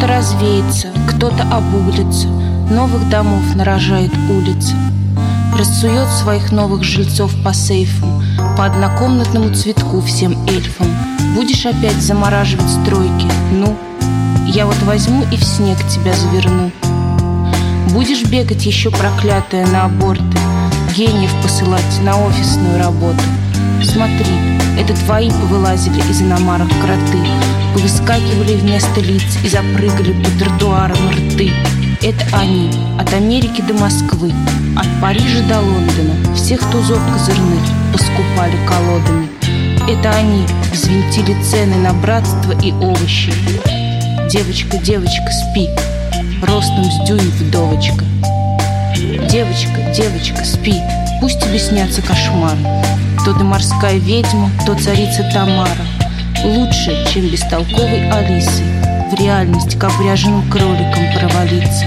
Кто-то развеется, кто-то обуглится, новых домов нарожает улицы, рассует своих новых жильцов по сейфам, по однокомнатному цветку всем эльфам. Будешь опять замораживать стройки? Ну, я вот возьму и в снег тебя заверну. Будешь бегать еще, проклятая, на аборты, гениев посылать на офисную работу. Смотри, это твои повылазили из иномарок кроты, повыскакивали вместо лиц и запрыгали по тротуарам рты. Это они, от Америки до Москвы, от Парижа до Лондона, всех тузов козырных поскупали колодами. Это они взвинтили цены на братство и овощи. Девочка, девочка, спи, ростом с дюйм вдовочка. Девочка, девочка, спи, пусть тебе снятся кошмары. То ты морская ведьма, то царица Тамара. Лучше, чем бестолковой Алисой в реальность к обряженным кроликам провалиться.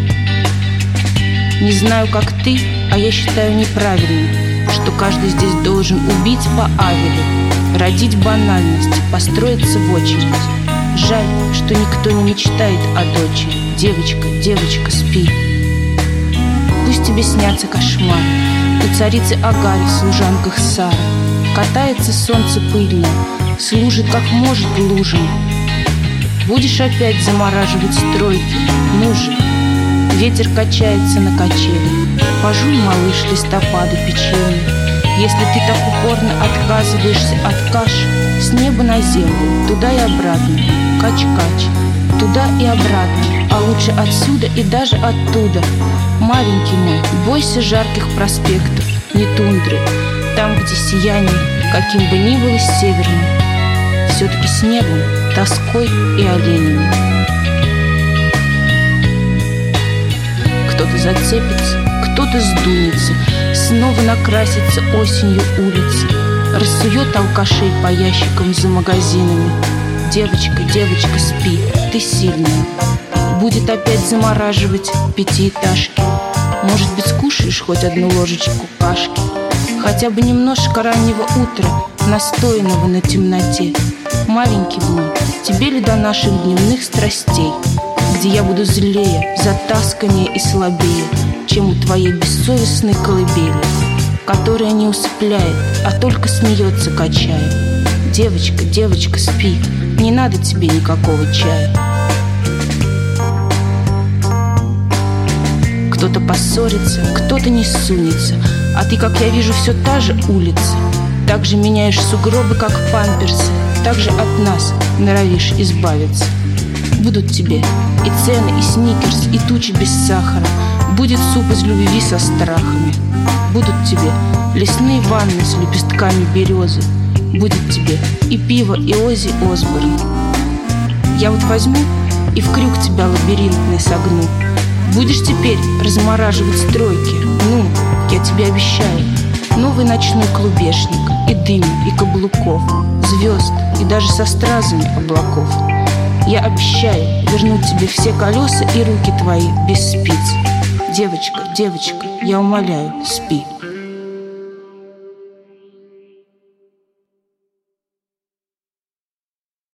Не знаю, как ты, а я считаю неправильным, что каждый здесь должен убить по Авелю, родить банальности, построиться в очередь. Жаль, что никто не мечтает о дочери. Девочка, девочка, спи. Пусть тебе снятся кошмары. У царицы Агари в служанках Сары катается солнце пыльное, служит как может лужам. Будешь опять замораживать стройки? Ну же, ветер качается на качели. Пожуй, малыш, листопада печенье. Если ты так упорно отказываешься от каши, с неба на землю, туда и обратно, кач-кач, туда и обратно, а лучше отсюда и даже оттуда. Маленький мой, бойся жарких проспектов, не тундры, там, где сияние, каким бы ни было северным, все-таки с небом, тоской и оленями. Кто-то зацепится, кто-то сдунется, снова накрасится осенью улицы, рассует алкашей по ящикам за магазинами. Девочка, девочка, спи, ты сильная. Будет опять замораживать пятиэтажки. Может быть, скушаешь хоть одну ложечку кашки, хотя бы немножко раннего утра, настоянного на темноте. Маленький мой, тебе ли до наших дневных страстей, где я буду злее, затасканнее и слабее, чем у твоей бессовестной колыбели, которая не усыпляет, а только смеется, качая. Девочка, девочка, спи, не надо тебе никакого чая. Кто-то поссорится, кто-то не сунется, а ты, как я вижу, все та же улица. Так же меняешь сугробы, как памперсы, так же от нас норовишь избавиться. Будут тебе и цены, и сникерс, и тучи без сахара. Будет суп из любви со страхами. Будут тебе лесные ванны с лепестками березы. Будет тебе и пиво, и Оззи Осборн. Я вот возьму и в крюк тебя лабиринтный согну. Будешь теперь размораживать стройки? Ну, я тебе обещаю, новый ночной клубешник, и дым, и каблуков, звезд, и даже со стразами облаков. Я обещаю вернуть тебе все колеса и руки твои без спиц. Девочка, девочка, я умоляю, спи.